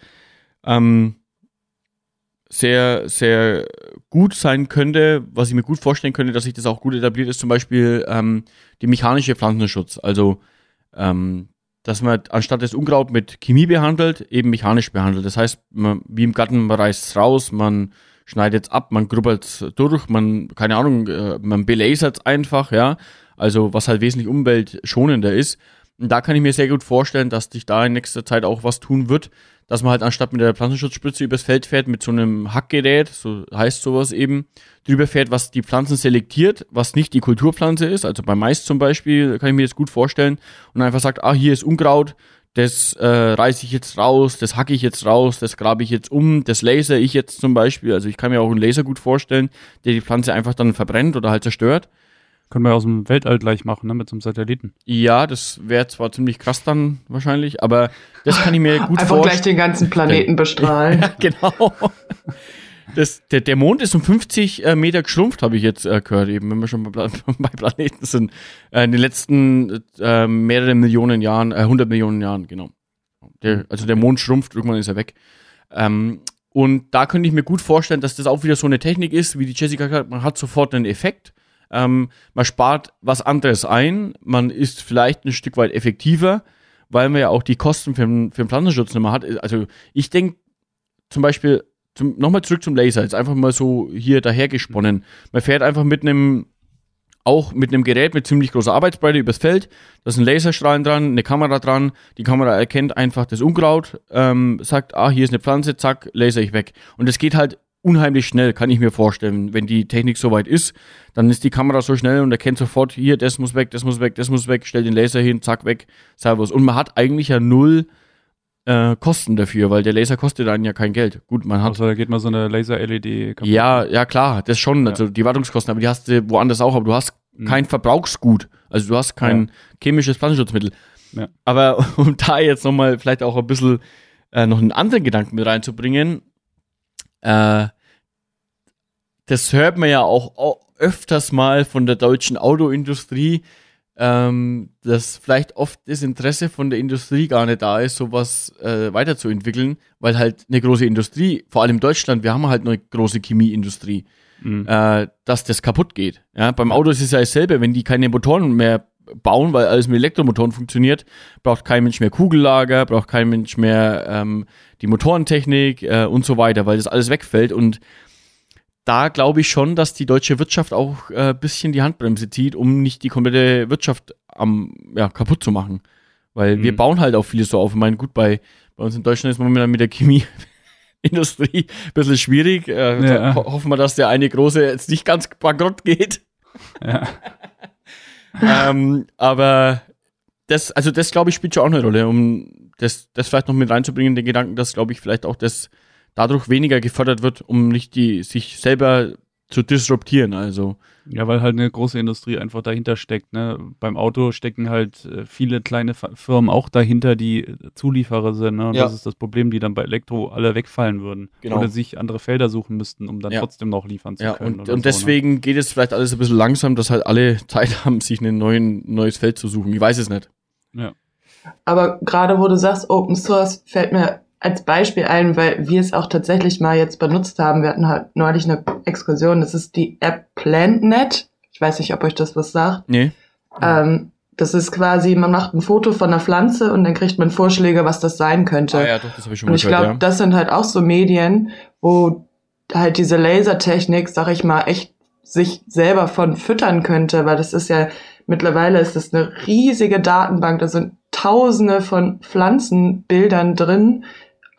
sehr, sehr gut sein könnte, was ich mir gut vorstellen könnte, dass sich das auch gut etabliert, ist zum Beispiel die mechanische Pflanzenschutz. Also, dass man anstatt das Unkraut mit Chemie behandelt, eben mechanisch behandelt. Das heißt, wie im Garten, man reißt es raus, man schneidet es ab, man grubbelt es durch, man belasert es einfach, ja. Also, was halt wesentlich umweltschonender ist. Und da kann ich mir sehr gut vorstellen, dass sich da in nächster Zeit auch was tun wird, dass man halt anstatt mit der Pflanzenschutzspritze übers Feld fährt, mit so einem Hackgerät, so heißt sowas eben, drüber fährt, was die Pflanzen selektiert, was nicht die Kulturpflanze ist, also bei Mais zum Beispiel, kann ich mir das gut vorstellen, und einfach sagt, hier ist Unkraut, das reiße ich jetzt raus, das hacke ich jetzt raus, das grabe ich jetzt um, das laser ich jetzt zum Beispiel, also ich kann mir auch einen Laser gut vorstellen, der die Pflanze einfach dann verbrennt oder halt zerstört. Können wir aus dem Weltall gleich machen, ne, mit so einem Satelliten. Ja, das wäre zwar ziemlich krass dann wahrscheinlich, aber das kann ich mir gut vorstellen. Einfach gleich den ganzen Planeten bestrahlen. Ja, genau. Der Mond ist um 50 Meter geschrumpft, habe ich jetzt gehört, eben, wenn wir schon bei Planeten sind. In den letzten mehreren Millionen Jahren, 100 Millionen Jahren, genau. Der Mond schrumpft, irgendwann ist er weg. Und da könnte ich mir gut vorstellen, dass das auch wieder so eine Technik ist, wie die Jessica gesagt hat, man hat sofort einen Effekt. Man spart was anderes ein, man ist vielleicht ein Stück weit effektiver, weil man ja auch die Kosten für den Pflanzenschutz nicht mehr hat. Also ich denke zum Beispiel, nochmal zurück zum Laser, jetzt einfach mal so hier dahergesponnen. Man fährt einfach mit einem Gerät mit ziemlich großer Arbeitsbreite übers Feld, da ist ein Laserstrahlen dran, eine Kamera dran, die Kamera erkennt einfach das Unkraut, sagt, hier ist eine Pflanze, zack, laser ich weg. Und das geht halt unheimlich schnell, kann ich mir vorstellen. Wenn die Technik soweit ist, dann ist die Kamera so schnell und erkennt sofort, hier, das muss weg, das muss weg, das muss weg, stellt den Laser hin, zack, weg, Servus. Und man hat eigentlich ja null Kosten dafür, weil der Laser kostet dann ja kein Geld. Gut, man hat... Also da geht mal so eine Laser-LED kaputt. Ja, klar, das schon, also die Wartungskosten, aber die hast du woanders auch, aber du hast kein Verbrauchsgut, also du hast kein chemisches Pflanzenschutzmittel. Ja. Aber um da jetzt nochmal vielleicht auch ein bisschen noch einen anderen Gedanken mit reinzubringen, das hört man ja auch öfters mal von der deutschen Autoindustrie, dass vielleicht oft das Interesse von der Industrie gar nicht da ist, sowas weiterzuentwickeln, weil halt eine große Industrie, vor allem in Deutschland, wir haben halt eine große Chemieindustrie, dass das kaputt geht. Ja? Beim Auto ist es ja dasselbe, wenn die keine Motoren mehr bauen, weil alles mit Elektromotoren funktioniert, braucht kein Mensch mehr Kugellager, braucht kein Mensch mehr die Motorentechnik und so weiter, weil das alles wegfällt. Und da glaube ich schon, dass die deutsche Wirtschaft auch ein bisschen die Handbremse zieht, um nicht die komplette Wirtschaft kaputt zu machen. Weil wir bauen halt auch vieles so auf. Ich meine, gut, bei uns in Deutschland ist momentan mit der Chemieindustrie ein bisschen schwierig. Hoffen wir, dass der eine große jetzt nicht ganz bankrott geht. Ja. Aber das glaube ich, spielt schon auch eine Rolle, um das vielleicht noch mit reinzubringen, den Gedanken, dass, glaube ich, vielleicht auch das dadurch weniger gefördert wird, um nicht sich selber zu disruptieren, also. Ja, weil halt eine große Industrie einfach dahinter steckt, ne? Beim Auto stecken halt viele kleine Firmen auch dahinter, die Zulieferer sind, ne? Und das ist das Problem, die dann bei Elektro alle wegfallen würden. Genau. Oder sich andere Felder suchen müssten, um dann trotzdem noch liefern zu können. Und deswegen geht es vielleicht alles ein bisschen langsam, dass halt alle Zeit haben, sich ein neues Feld zu suchen. Ich weiß es nicht. Ja. Aber gerade wo du sagst, Open Source, fällt mir als Beispiel ein, weil wir es auch tatsächlich mal jetzt benutzt haben. Wir hatten halt neulich eine Exkursion. Das ist die App PlantNet. Ich weiß nicht, ob euch das was sagt. Nee. Das ist quasi, man macht ein Foto von einer Pflanze und dann kriegt man Vorschläge, was das sein könnte. Ja, doch, das habe ich schon mal gehört. Und ich glaube, das sind halt auch so Medien, wo halt diese Lasertechnik, sag ich mal, echt sich selber von füttern könnte, weil das ist ja, mittlerweile ist das eine riesige Datenbank, da sind Tausende von Pflanzenbildern drin,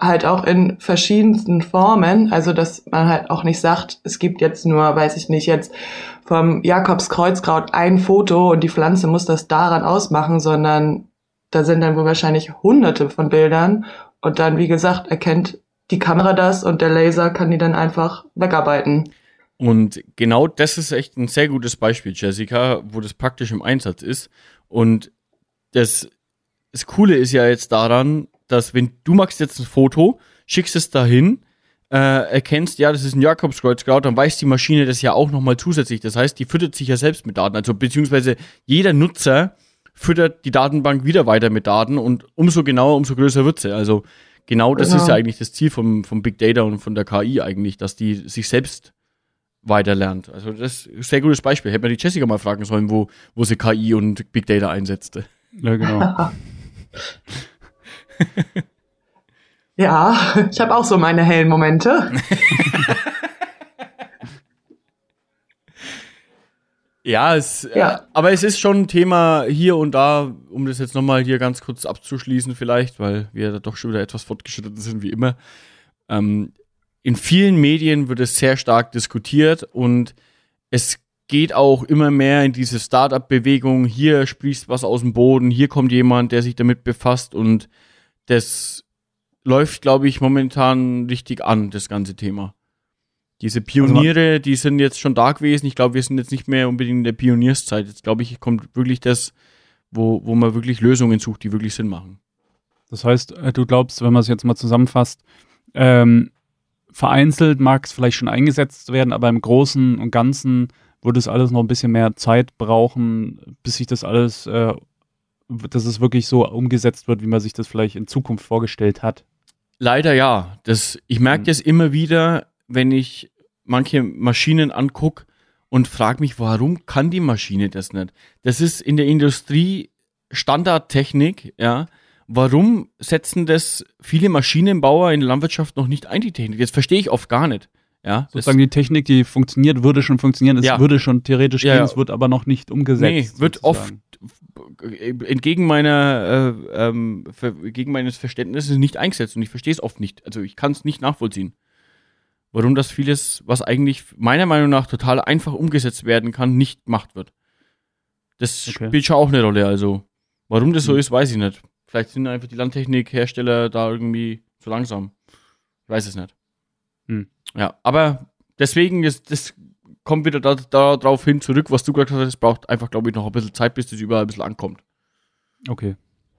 halt auch in verschiedensten Formen, also dass man halt auch nicht sagt, es gibt jetzt nur, weiß ich nicht, jetzt vom Jakobskreuzkraut ein Foto und die Pflanze muss das daran ausmachen, sondern da sind dann wohl wahrscheinlich hunderte von Bildern und dann, wie gesagt, erkennt die Kamera das und der Laser kann die dann einfach wegarbeiten. Und genau das ist echt ein sehr gutes Beispiel, Jessica, wo das praktisch im Einsatz ist. Und das Coole ist ja jetzt daran, dass wenn du machst jetzt ein Foto, schickst es dahin, erkennst, ja, das ist ein Jakobskreuzkraut, dann weiß die Maschine das ja auch nochmal zusätzlich. Das heißt, die füttert sich ja selbst mit Daten. Also beziehungsweise jeder Nutzer füttert die Datenbank wieder weiter mit Daten und umso genauer, umso größer wird sie. Also genau das ist ja eigentlich das Ziel vom Big Data und von der KI eigentlich, dass die sich selbst weiter lernt. Also das ist ein sehr gutes Beispiel. Hätte man die Jessica mal fragen sollen, wo sie KI und Big Data einsetzte. Ja, genau. Ja, ich habe auch so meine hellen Momente. Ja, aber es ist schon ein Thema hier und da, um das jetzt nochmal hier ganz kurz abzuschließen vielleicht, weil wir da doch schon wieder etwas fortgeschritten sind, wie immer. In vielen Medien wird es sehr stark diskutiert und es geht auch immer mehr in diese Start-up-Bewegung. Hier sprießt was aus dem Boden, hier kommt jemand, der sich damit befasst und das läuft, glaube ich, momentan richtig an, das ganze Thema. Diese Pioniere, die sind jetzt schon da gewesen. Ich glaube, wir sind jetzt nicht mehr unbedingt in der Pionierszeit. Jetzt, glaube ich, kommt wirklich das, wo man wirklich Lösungen sucht, die wirklich Sinn machen. Das heißt, du glaubst, wenn man es jetzt mal zusammenfasst, vereinzelt mag es vielleicht schon eingesetzt werden, aber im Großen und Ganzen würde es alles noch ein bisschen mehr Zeit brauchen, bis sich das alles, dass es wirklich so umgesetzt wird, wie man sich das vielleicht in Zukunft vorgestellt hat. Leider ja. Ich merke das immer wieder, wenn ich manche Maschinen angucke und frage mich, warum kann die Maschine das nicht? Das ist in der Industrie Standardtechnik, ja. Warum setzen das viele Maschinenbauer in der Landwirtschaft noch nicht ein, die Technik? Das verstehe ich oft gar nicht. Ja, sozusagen die Technik, die funktioniert, würde schon funktionieren, es würde schon theoretisch gehen, es wird aber noch nicht umgesetzt. Nee, wird sozusagen oft entgegen meines Verständnisses nicht eingesetzt und ich verstehe es oft nicht. Also ich kann es nicht nachvollziehen. Warum das vieles, was eigentlich meiner Meinung nach total einfach umgesetzt werden kann, nicht gemacht wird. Das spielt schon auch eine Rolle. Also warum das so ist, weiß ich nicht. Vielleicht sind einfach die Landtechnikhersteller da irgendwie zu langsam. Ich weiß es nicht. Ja, aber deswegen, das kommt wieder darauf hin zurück, was du gesagt hast, es braucht einfach, glaube ich, noch ein bisschen Zeit, bis das überall ein bisschen ankommt. Okay.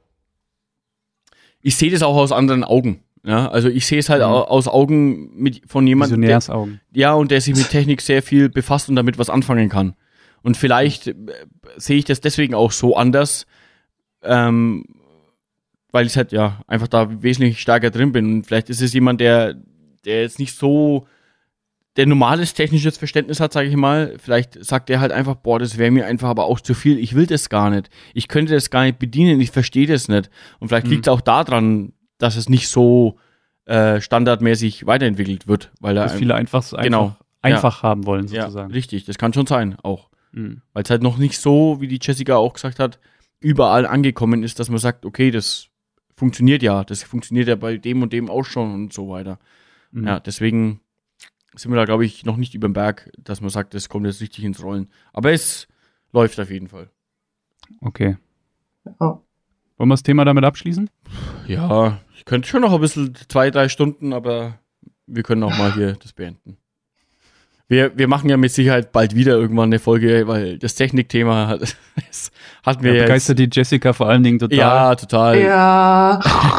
Ich sehe das auch aus anderen Augen. Ja, also ich sehe es halt aus Augen von jemandem, der sich mit Technik sehr viel befasst und damit was anfangen kann. Und vielleicht sehe ich das deswegen auch so anders, weil ich halt einfach da wesentlich stärker drin bin. Und vielleicht ist es jemand, der jetzt nicht so der normales technisches Verständnis hat, sage ich mal. Vielleicht sagt er halt einfach, boah, das wäre mir einfach aber auch zu viel. Ich will das gar nicht. Ich könnte das gar nicht bedienen. Ich verstehe das nicht. Und vielleicht liegt es auch daran, dass es nicht so standardmäßig weiterentwickelt wird. Weil dass viele einfach haben wollen, sozusagen. Ja, richtig. Das kann schon sein, auch. Weil es halt noch nicht so, wie die Jessica auch gesagt hat, überall angekommen ist, dass man sagt, okay, das funktioniert ja bei dem und dem auch schon und so weiter. Ja, deswegen sind wir da, glaube ich, noch nicht über den Berg, dass man sagt, das kommt jetzt richtig ins Rollen. Aber es läuft auf jeden Fall. Okay. Oh. Wollen wir das Thema damit abschließen? Ja, ich könnte schon noch ein bisschen 2-3 Stunden, aber wir können auch mal hier das beenden. Wir machen ja mit Sicherheit bald wieder irgendwann eine Folge, weil das Technikthema hatten wir begeistert die Jessica vor allen Dingen total. Ja, total. Ja.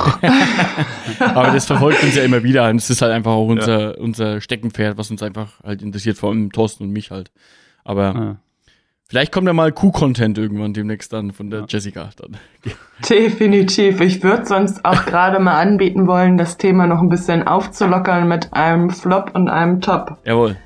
Aber das verfolgt uns ja immer wieder und es ist halt einfach auch unser Steckenpferd, was uns einfach halt interessiert, vor allem Thorsten und mich halt. Aber vielleicht kommt ja mal Q-Content irgendwann demnächst dann von der Jessica dann. Definitiv. Ich würde sonst auch gerade mal anbieten wollen, das Thema noch ein bisschen aufzulockern mit einem Flop und einem Top. Jawohl.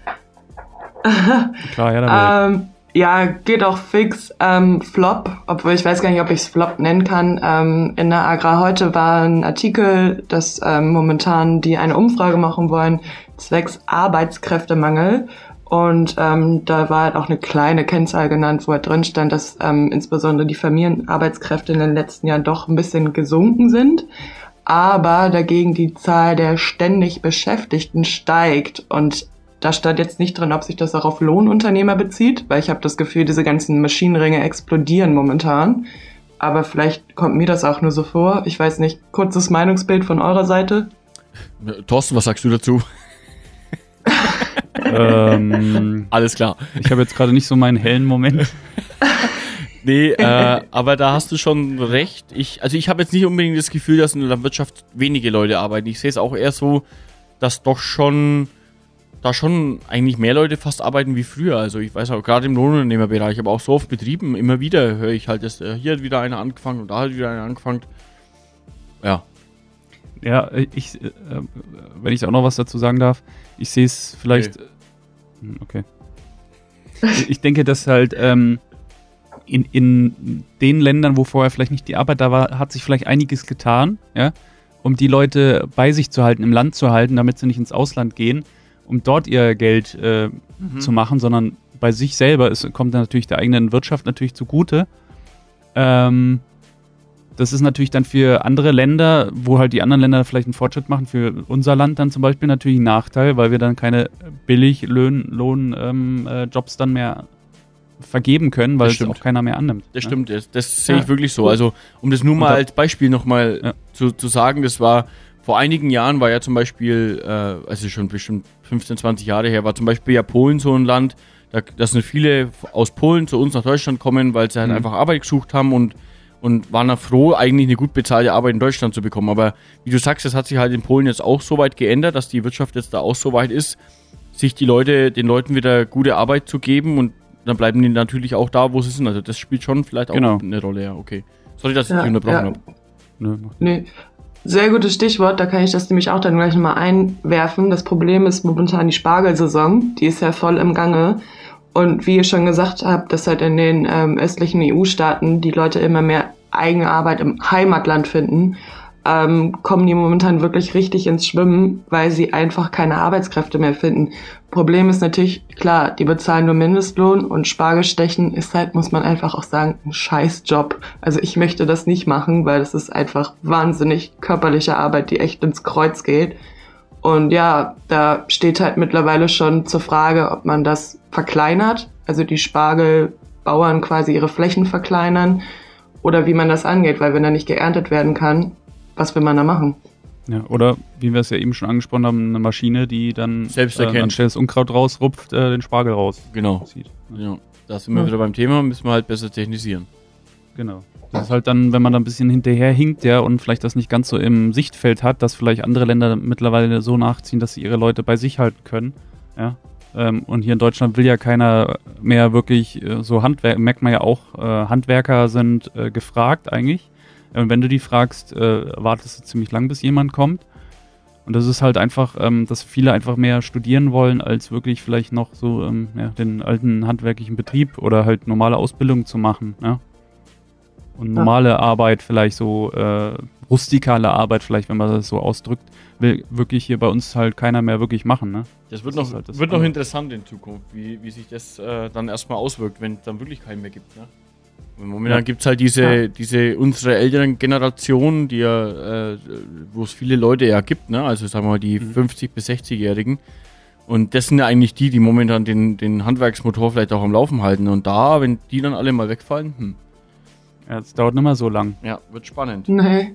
Klar, ja, ja, geht auch fix. Flop, obwohl ich weiß gar nicht, ob ich es Flop nennen kann. In der Agrar heute war ein Artikel, dass momentan die eine Umfrage machen wollen, zwecks Arbeitskräftemangel. Und da war halt auch eine kleine Kennzahl genannt, wo halt drin stand, dass insbesondere die Familienarbeitskräfte in den letzten Jahren doch ein bisschen gesunken sind. aber dagegen die Zahl der ständig Beschäftigten steigt. Und da stand jetzt nicht drin, ob sich das auch auf Lohnunternehmer bezieht, weil ich habe das Gefühl, diese ganzen Maschinenringe explodieren momentan. Aber vielleicht kommt mir das auch nur so vor. Ich weiß nicht, kurzes Meinungsbild von eurer Seite? Thorsten, was sagst du dazu? Alles klar. Ich habe jetzt gerade nicht so meinen hellen Moment. Nee, aber da hast du schon recht. Ich habe jetzt nicht unbedingt das Gefühl, dass in der Wirtschaft wenige Leute arbeiten. Ich sehe es auch eher so, dass da schon eigentlich mehr Leute fast arbeiten wie früher. Also ich weiß auch, gerade im Lohnunternehmerbereich, aber auch so auf Betrieben, immer wieder höre ich halt, dass hier hat wieder einer angefangen und da hat wieder einer angefangen. Ja. Ja, wenn ich auch noch was dazu sagen darf, ich sehe es vielleicht, okay. Ich denke, dass halt in den Ländern, wo vorher vielleicht nicht die Arbeit da war, hat sich vielleicht einiges getan, ja, um die Leute bei sich zu halten, im Land zu halten, damit sie nicht ins Ausland gehen, um dort ihr Geld zu machen, sondern bei sich selber. Es kommt dann natürlich der eigenen Wirtschaft natürlich zugute. Das ist natürlich dann für andere Länder, wo halt die anderen Länder vielleicht einen Fortschritt machen, für unser Land dann zum Beispiel natürlich ein Nachteil, weil wir dann keine Billig-Lohn-Jobs dann mehr vergeben können, weil es auch keiner mehr annimmt. Das stimmt, das sehe ich wirklich so. Also, um das nur mal als Beispiel nochmal zu sagen, das war vor einigen Jahren, war ja zum Beispiel, also schon bestimmt 15, 20 Jahre her, war zum Beispiel ja Polen so ein Land, da sind viele aus Polen zu uns nach Deutschland kommen, weil sie halt einfach Arbeit gesucht haben und waren da froh, eigentlich eine gut bezahlte Arbeit in Deutschland zu bekommen. Aber wie du sagst, das hat sich halt in Polen jetzt auch so weit geändert, dass die Wirtschaft jetzt da auch so weit ist, sich den Leuten wieder gute Arbeit zu geben und dann bleiben die natürlich auch da, wo sie sind. Also das spielt schon vielleicht auch eine Rolle, ja, okay. Sorry, dass ich dich unterbrochen habe. Nee. Sehr gutes Stichwort, da kann ich das nämlich auch dann gleich nochmal einwerfen. Das Problem ist momentan die Spargelsaison, die ist ja voll im Gange. Und wie ihr schon gesagt habt, dass halt in den östlichen EU-Staaten die Leute immer mehr eigene Arbeit im Heimatland finden, kommen die momentan wirklich richtig ins Schwimmen, weil sie einfach keine Arbeitskräfte mehr finden. Problem ist natürlich, klar, die bezahlen nur Mindestlohn und Spargelstechen ist halt, muss man einfach auch sagen, ein Scheißjob. Also ich möchte das nicht machen, weil das ist einfach wahnsinnig körperliche Arbeit, die echt ins Kreuz geht. Und ja, da steht halt mittlerweile schon zur Frage, ob man das verkleinert, also die Spargelbauern quasi ihre Flächen verkleinern oder wie man das angeht, weil wenn da nicht geerntet werden kann, was will man da machen? Ja, oder wie wir es ja eben schon angesprochen haben, eine Maschine, die dann selbst erkennt, anstelle das Unkraut rausrupft, den Spargel raus. Genau. Ja. Da sind wir wieder beim Thema, müssen wir halt besser technisieren. Genau. Das ist halt dann, wenn man da ein bisschen hinterher hinkt, ja, und vielleicht das nicht ganz so im Sichtfeld hat, dass vielleicht andere Länder mittlerweile so nachziehen, dass sie ihre Leute bei sich halten können, ja. Und hier in Deutschland will ja keiner mehr wirklich so merkt man ja auch, Handwerker sind gefragt eigentlich. Wenn du die fragst, wartest du ziemlich lang, bis jemand kommt. Und das ist halt einfach, dass viele einfach mehr studieren wollen, als wirklich vielleicht noch so den alten handwerklichen Betrieb oder halt normale Ausbildung zu machen, ja. Und normale Arbeit, vielleicht so rustikale Arbeit, vielleicht, wenn man das so ausdrückt, will wirklich hier bei uns halt keiner mehr wirklich machen. Ne? Das wird noch interessant in Zukunft, wie sich das dann erstmal auswirkt, wenn es dann wirklich keinen mehr gibt. Ne? Und momentan gibt es halt diese unsere älteren Generationen, die wo es viele Leute ja gibt, ne? Also sagen wir mal die 50- bis 60-Jährigen. Und das sind ja eigentlich die momentan den Handwerksmotor vielleicht auch am Laufen halten. Und da, wenn die dann alle mal wegfallen, Ja, es dauert nicht mehr so lang. Ja, wird spannend. Nee.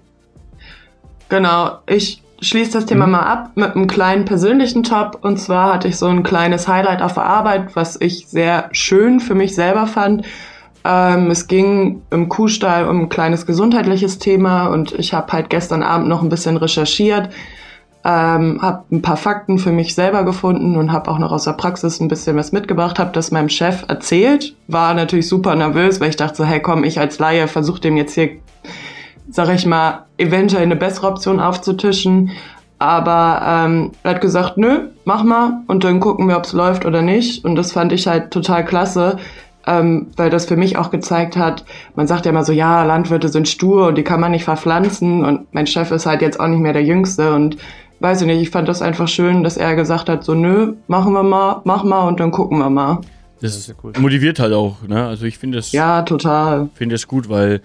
Genau, ich schließe das Thema mal ab mit einem kleinen persönlichen Top. Und zwar hatte ich so ein kleines Highlight auf der Arbeit, was ich sehr schön für mich selber fand. Es ging im Kuhstall um ein kleines gesundheitliches Thema und ich habe halt gestern Abend noch ein bisschen recherchiert, habe ein paar Fakten für mich selber gefunden und habe auch noch aus der Praxis ein bisschen was mitgebracht, habe das meinem Chef erzählt, war natürlich super nervös, weil ich dachte so, hey komm, ich als Laie versuche dem jetzt hier, sag ich mal, eventuell eine bessere Option aufzutischen, aber er hat gesagt, nö, mach mal und dann gucken wir, ob es läuft oder nicht und das fand ich halt total klasse, weil das für mich auch gezeigt hat, man sagt ja immer so, ja, Landwirte sind stur und die kann man nicht verpflanzen und mein Chef ist halt jetzt auch nicht mehr der Jüngste und weiß ich nicht, ich fand das einfach schön, dass er gesagt hat, so nö, machen wir mal, mach mal und dann gucken wir mal. Das ist cool. Motiviert halt auch, ne? Also ich finde das... Ja, total. Finde es gut, weil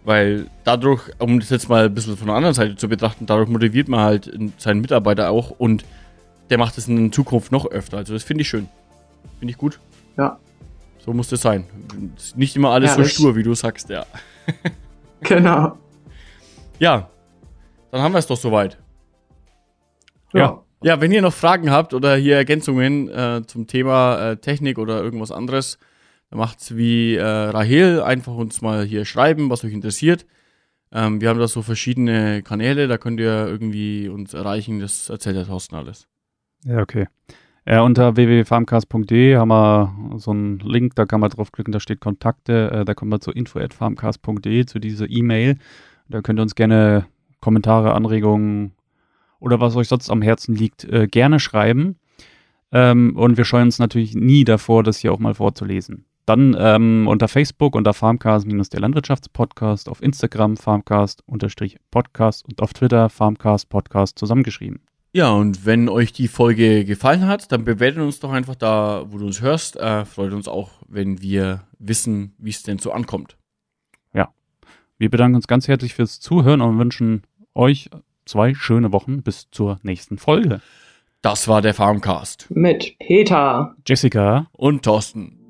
Weil dadurch, um das jetzt mal ein bisschen von der anderen Seite zu betrachten, dadurch motiviert man halt seinen Mitarbeiter auch und der macht es in Zukunft noch öfter. Also das finde ich schön. Finde ich gut. Ja. So muss das sein. Nicht immer alles so stur, wie du sagst, ja. Genau. Ja, dann haben wir es doch soweit. Ja. Ja, wenn ihr noch Fragen habt oder hier Ergänzungen zum Thema Technik oder irgendwas anderes, dann macht's wie Rahel, einfach uns mal hier schreiben, was euch interessiert. Wir haben da so verschiedene Kanäle, da könnt ihr irgendwie uns erreichen, das erzählt der Thorsten alles. Ja, okay. Unter www.farmcast.de haben wir so einen Link, da kann man draufklicken, da steht Kontakte, da kommt man zu info@farmcast.de, zu dieser E-Mail. Da könnt ihr uns gerne Kommentare, Anregungen oder was euch sonst am Herzen liegt, gerne schreiben. Und wir scheuen uns natürlich nie davor, das hier auch mal vorzulesen. Dann unter Facebook unter Farmcast der Landwirtschaftspodcast, auf Instagram Farmcast_Podcast und auf Twitter Farmcast Podcast zusammengeschrieben. Ja, und wenn euch die Folge gefallen hat, dann bewertet uns doch einfach da, wo du uns hörst. Freut uns auch, wenn wir wissen, wie es denn so ankommt. Ja, wir bedanken uns ganz herzlich fürs Zuhören und wünschen euch 2 schöne Wochen bis zur nächsten Folge. Das war der Farmcast. Mit Peter, Jessica und Thorsten.